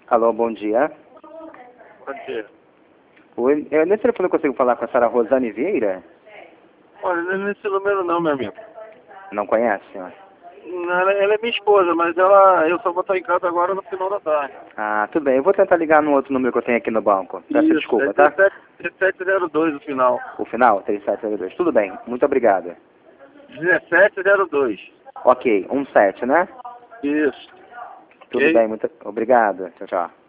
Alô, bom dia. Bom dia. Oi, nesse telefone eu consigo falar com a senhora Rosane Vieira? Olha, não é nesse número não, meu amigo. Não conhece, senhora? Não, ela é minha esposa, mas eu só vou estar em casa agora no final da tarde. Ah, tudo bem. Eu vou tentar ligar no outro número que eu tenho aqui no banco. Peço Isso, desculpa, é tá? 1702 o final. O final, 3702. Tudo bem. Muito obrigado. 1702. Ok, 17, né? Isso. Tudo Ok? bem, muito obrigado. Tchau, tchau.